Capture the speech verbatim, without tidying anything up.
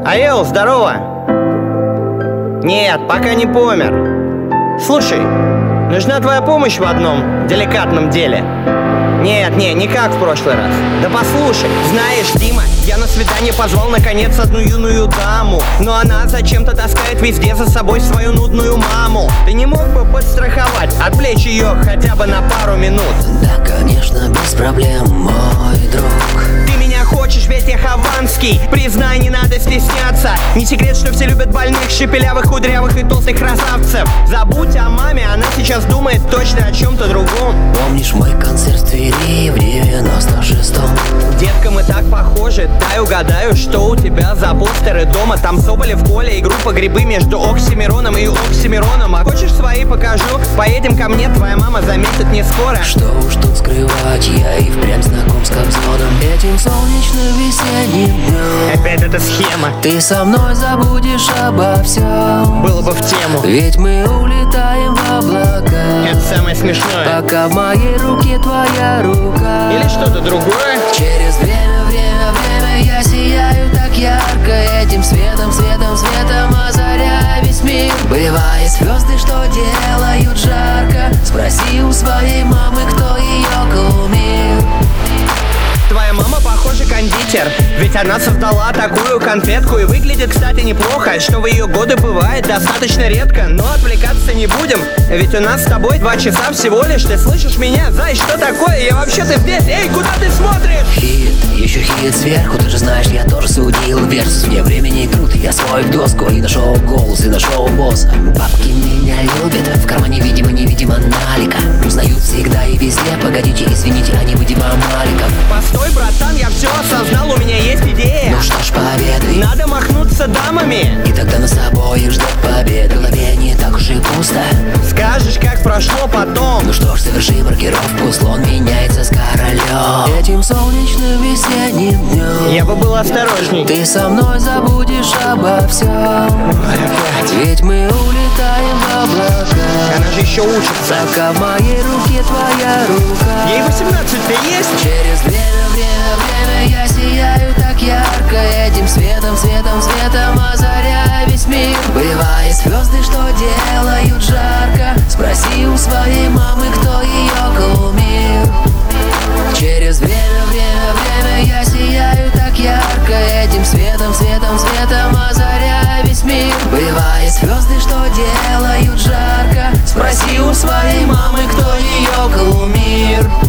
Айо, здорово. Нет, пока не помер. Слушай, нужна твоя помощь в одном деликатном деле. Нет, не, не как в прошлый раз. Да послушай, знаешь, Дима, я на свидание позвал наконец одну юную даму, но она зачем-то таскает везде за собой свою нудную маму. Ты не мог бы подстраховать, отвлечь ее хотя бы на пару минут? Да, конечно, без проблем, мой друг. Ты меня хочешь, ведь я Хованский. Признай, не надо стесняться. Не секрет, что все любят больных, шепелявых, кудрявых и толстых красавцев. Забудь о маме, она сейчас думает точно о чем-то другом. Помнишь мой концерт в Твери в девяносто шестом? Детка, мы так похожи. Дай угадаю, что у тебя за постеры дома. Там Соболев, Коля и группа Грибы между Оксимироном и Оксимироном. А хочешь, свои покажу? Поедем ко мне, твоя мама заметит не скоро. Что уж тут скрывать, я и впрямь знаком с Кобзоном. Этим солнечным весенним днем Опять эта схема. ты со мной забудешь обо всем. Было бы в тему. Ведь мы улетаем в облака. Это самое смешное. Пока в моей руке твоя рука. Или что-то другое. Через время, время, время я сияю так ярко. Этим светом, светом, светом озаряя весь мир. Бывает звезды, что делают жарко. Спроси у своей мамы, кто ее кумир. Твоя мама, похоже, кондитер, ведь она создала такую конфетку. И выглядит, кстати, неплохо, что в ее годы бывает достаточно редко. Но отвлекаться не будем, ведь у нас с тобой два часа всего лишь. Ты слышишь меня? Зай, что такое? Я вообще-то здесь. Эй, куда ты смотришь? Хит, еще хит сверху, ты же знаешь, я тоже судил версус. Мне времени крут, я свой в доску. И нашел голос, и нашел босса. Бабки меня любят, в кармане видимо, невидимо налика. Узнают всегда и везде, погодите, извините, они видимо маликов. Постой, братан, я все осознал, у меня есть идея. Ну что ж, победы. Надо махнуться дамами. И тогда нас обоих ждет победа. В голове не так уж и пусто. Скажешь, как прошло потом. Ну что ж, совершим маркировку, слон меняется с королем. Этим солнечным весенним днем Я бы был осторожней. ты со мной забудешь обо всем. Ведь мы улетаем в облака. Она же еще учится. Пока в моей руке твоя рука. Ей восемнадцать, ты есть? Через время, время, время я сияю так ярко. Этим светом, светом, светом озаряя весь мир. Бывает звезды, что делают жарко. Спроси у своей мамы, кто ее кумир. Через время, время, время я сияю так ярко. Этим светом, светом, светом озаряя весь мир. Бывает звезды, что делают жарко. Спроси у своей мамы, кто ее кумир.